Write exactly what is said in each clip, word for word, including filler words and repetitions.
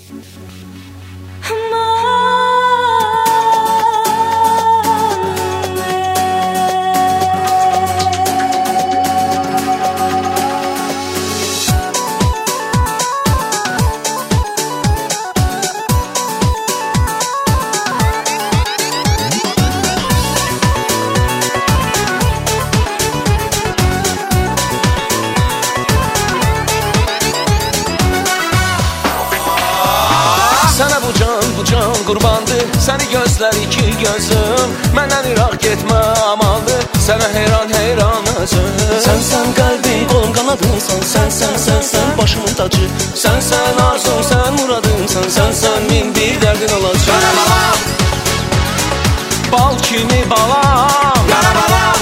Sənə bu can, bu can qurbandır, səni gözlər iki gözüm. Məndən iraq getmə amandır, sənə heyran heyran özüm. Sən sən qəlbim, qolum qanadımsan, sən sən sən sən başımın tacı. Sən sən arzum, sən muradımsan, sən sən min bir dərdin olacaq. Qara balam, bal kimi balam, qara balam,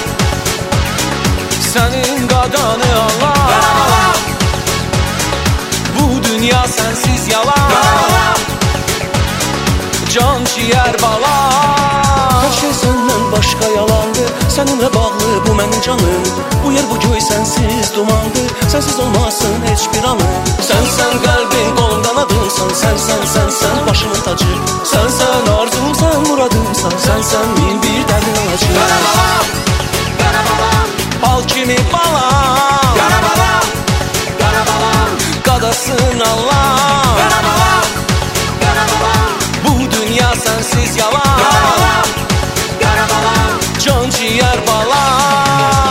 sənin qadanı Allah. Qara balam, bu dünya sənsiz yalan. Qara balam, can ciğer balam. Hər şey səndən başqa yalandır, səninlə bağlı bu mənim canım. Bu yer bu göy sənsiz dumandır, sənsiz olmasın heç bir anı. Sən sən qəlbim, qolum qanadımsan, sən sən sən sən başımın tacı. Sən sən arzum, sən muradımsan, sən sən min bir dərdin olacaq. Qara balam, qara balam, bal kimi balam, qara balam, qara balam, qadasın Allah. Qara balam, qara balam, bu dünya sensiz yalan. Qara balam, qara balam, can ciğer balam.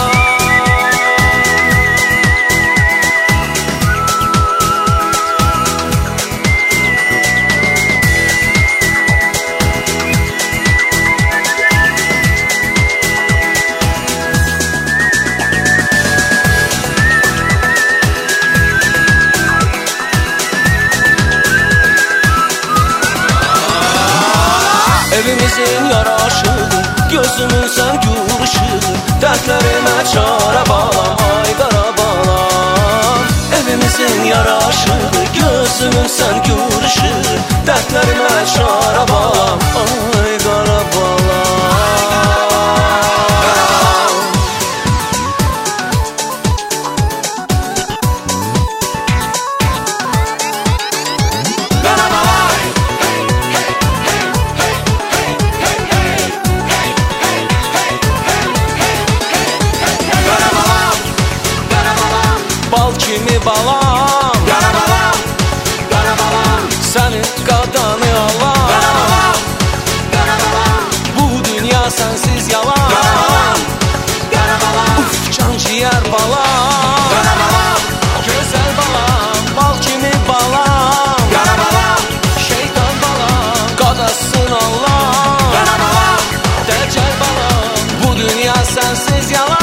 Evimizin yaraşıdır, gözümün sən gül ışığı. Dərdlərimə çarə balam, ay qara balam. Evimizin yaraşıdır, gözümün sən gül ışığı. Dərdlərimə çarə balam, ay qara balam. Bal kimi balam, qara balam, qara balam, sənin qadanı Allah. Qara balam, qara balam, bu dünya sənsiz yalan. Qara balam, qara balam, uf, can ciğer balam. Qara balam, gözəl balam, bal kimi balam. Qara balam, şeytan balam, qadasın Allah. Qara balam, dəcəl balam, bu dünya sənsiz yalan.